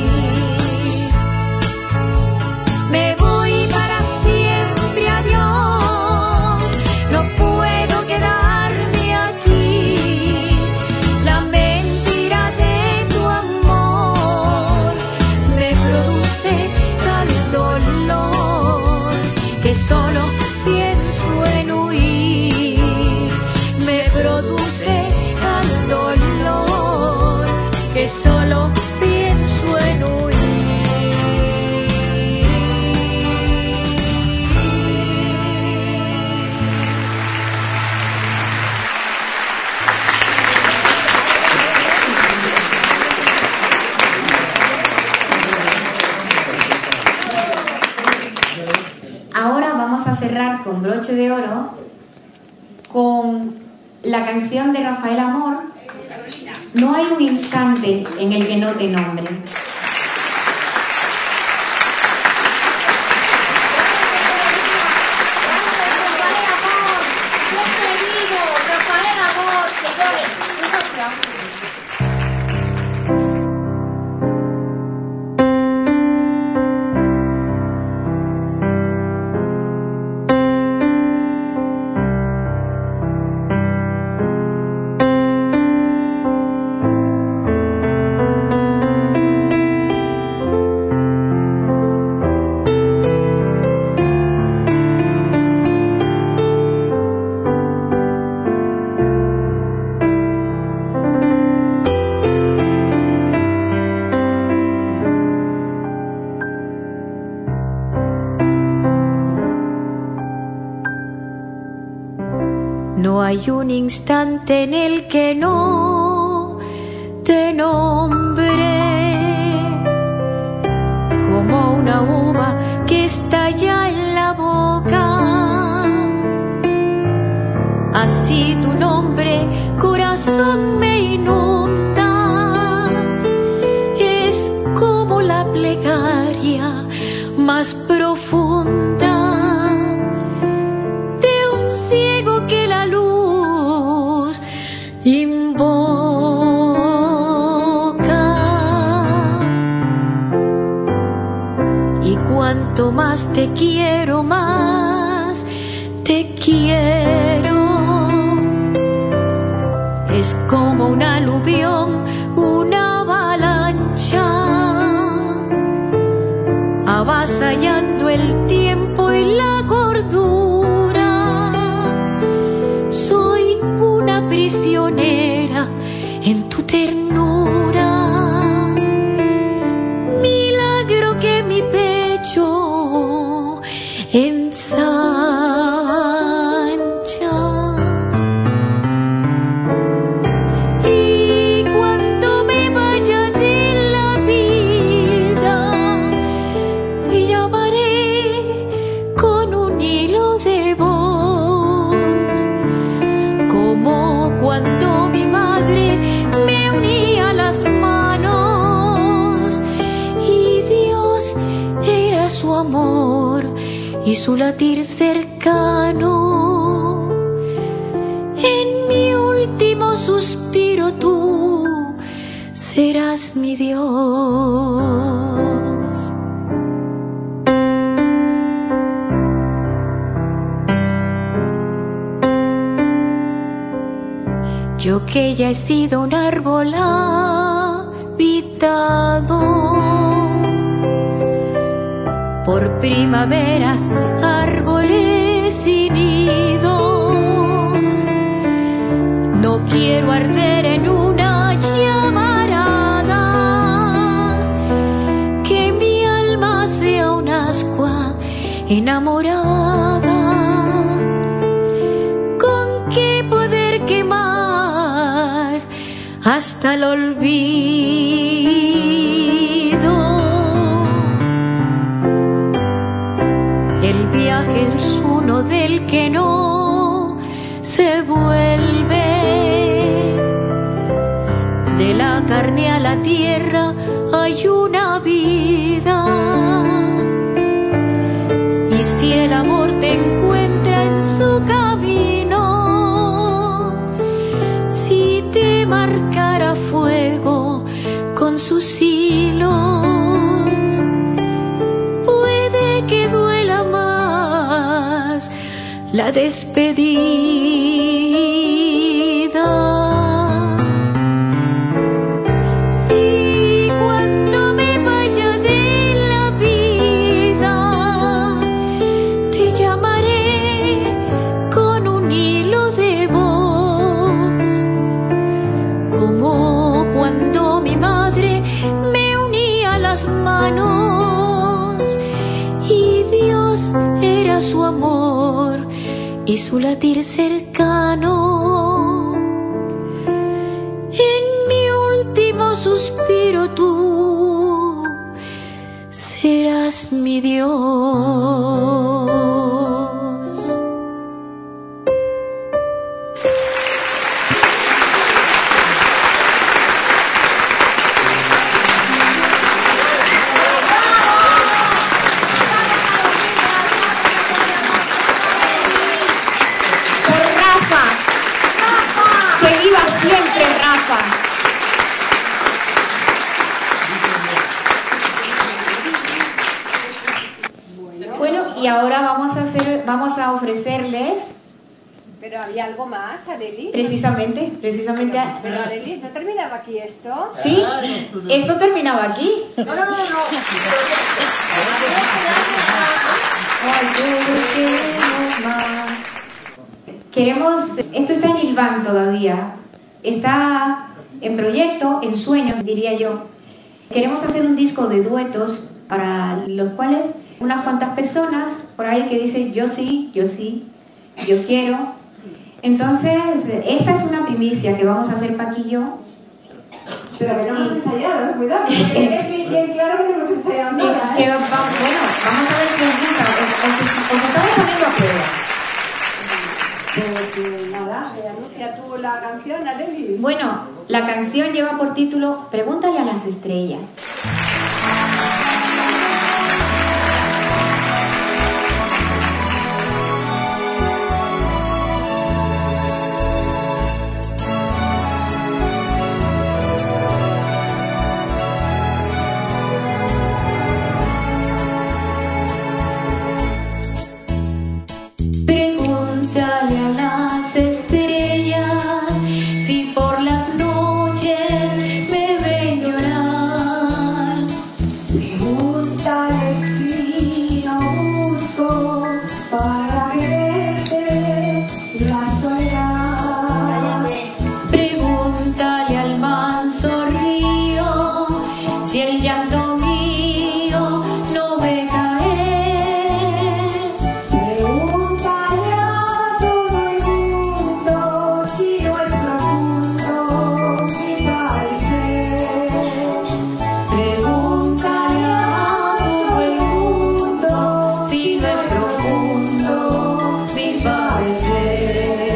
Me voy para siempre, adiós. No puedo quedarme aquí. La mentira de tu amor me produce tal dolor que solo pienso en huir. Me produce tal dolor que solo pienso en huir. a cerrar con broche de oro con la canción de Rafael Amor, No hay un instante en el que no te nombre. No hay un instante en el que no te nombre, como una uva que estalla en la boca. Así tu nombre, corazón, me inunda. Es como la plegaria más profunda invoca. Y cuanto más te quiero, más te quiero. Es como un aluvión, una avalancha, avasallando el tiempo y la cordura. Soy una prisionera en tu ternura, milagro que mi pecho ensancha. Y cuando me vaya de la vida, te llamaré con un hilo de voz, como cuando mi madre me unía las manos y Dios era su amor y su latir cercano. En mi último suspiro tú serás mi Dios. Yo que ya he sido un árbol habitado por primaveras, árboles y nidos, no quiero arder en una llamarada, que mi alma sea un ascua enamorada. ¿Con qué poder quemar hasta el olvido? El viaje es uno del que no se vuelve. De la carne a la tierra hay una vida. Y si el amor te encuentra en su camino, si te marcara fuego con sus hilos, puede que duela más la despedida. Si cuando me vaya de la vida, te llamaré con un hilo de voz, como cuando mi madre me unía las manos y Dios era su amor y su latir cercano. En mi último suspiro tú serás mi Dios. Y ahora vamos a ofrecerles... Pero había algo más, Arelis. Precisamente. Pero Arelis, ¿no terminaba aquí esto? Sí, esto terminaba aquí. No. Esto está en Ilván todavía. Está en proyecto, en sueños, diría yo. Queremos hacer un disco de duetos para los cuales unas cuantas personas por ahí que dicen yo sí, yo quiero. Entonces, esta es una primicia que vamos a hacer Paqui y yo. Pero que no hemos ensayado, cuidado, porque es bien claro que no hemos ensayado nada. Bueno, vamos a ver si os gusta. Os estamos poniendo a prueba. Pues nada, anuncia tú la canción, Arelis. Bueno, la canción lleva por título Pregúntale a las estrellas. Pregúntale a las estrellas si por las noches me ven llorar. Pregúntale si no busco para verte la soledad. Pregúntale al manso río si el llanto mío no ve caer. Pregúntale a todo el mundo si no es profundo mi padecer. Pregúntale a todo el mundo si no es profundo mi padecer.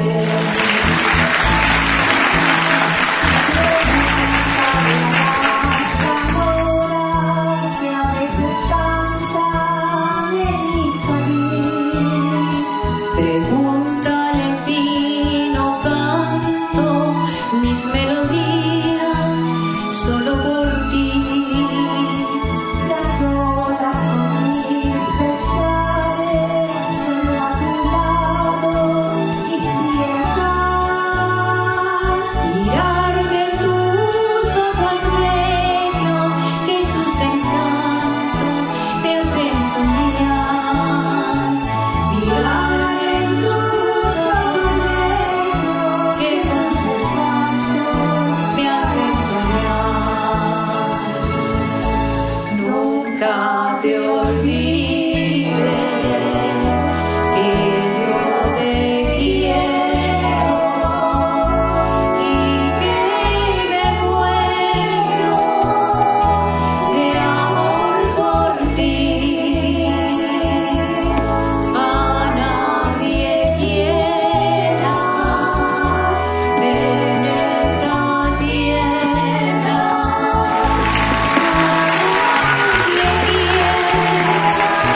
Que a veces cantan en mi jardín. Pregúntale si no canto mis melodías solo por ti. Las olas con mis pesares son a tu lado. Quisiera mirar de tus ojos bellos que sus encantos me hacen soñar. Mirar en tus ojos bellos que con sus cantos me hacen soñar. Nunca te olvides que yo te quiero y que me muero de amor por ti. A nadie quiera en esta tierra. A nadie quiera,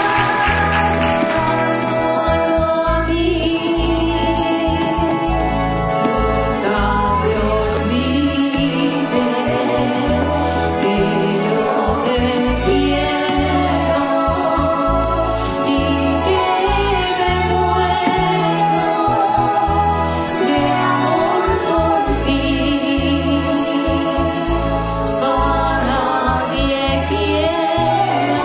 tan solo a mí. Nunca te olvides que yo te quiero y que me muero de amor por ti. A nadie quiera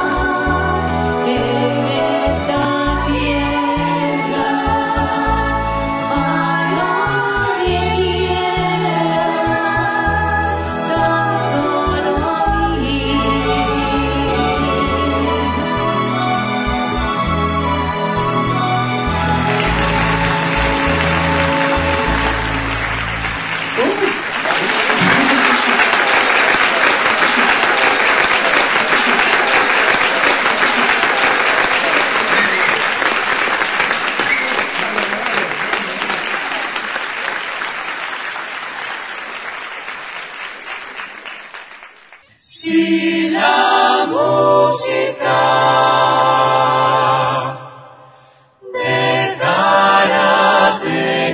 en esta tierra. A nadie quiera, tan solo a mí. Si la música dejara de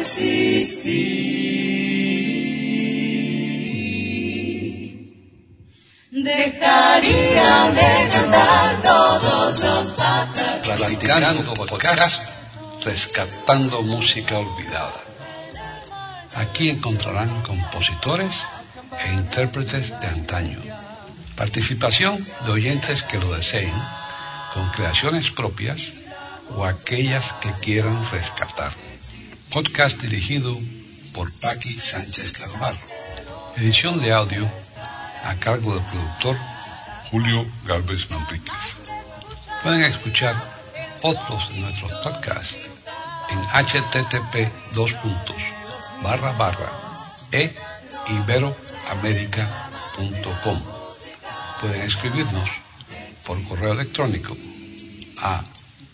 existir, dejarían de cantar todos los pájaros. Platicando Podcast, rescatando música olvidada. Aquí encontrarán compositores e intérpretes de antaño. Participación de oyentes que lo deseen, con creaciones propias o aquellas que quieran rescatar. Podcast dirigido por Paqui Sánchez Galvarro. Edición de audio a cargo del productor Julio Gálvez Manríquez. Pueden escuchar otros de nuestros podcasts en http://eiberoamerica.com. Pueden escribirnos por correo electrónico a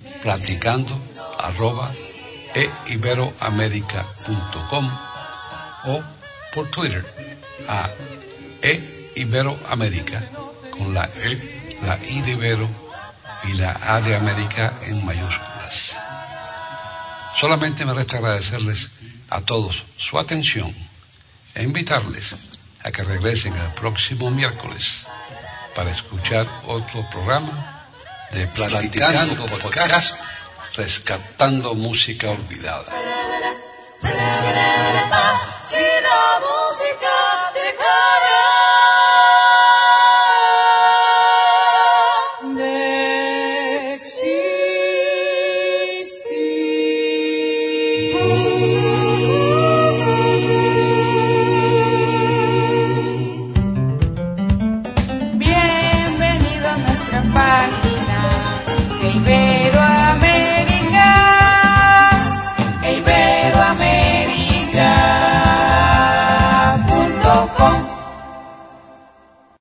platicando@eiberoamerica.com o por Twitter a eiberoamerica con la E, la I de Ibero y la A de América en mayúsculas. Solamente me resta agradecerles a todos su atención e invitarles a que regresen el próximo miércoles para escuchar otro programa de Platicando Podcast, rescatando música olvidada. Si la música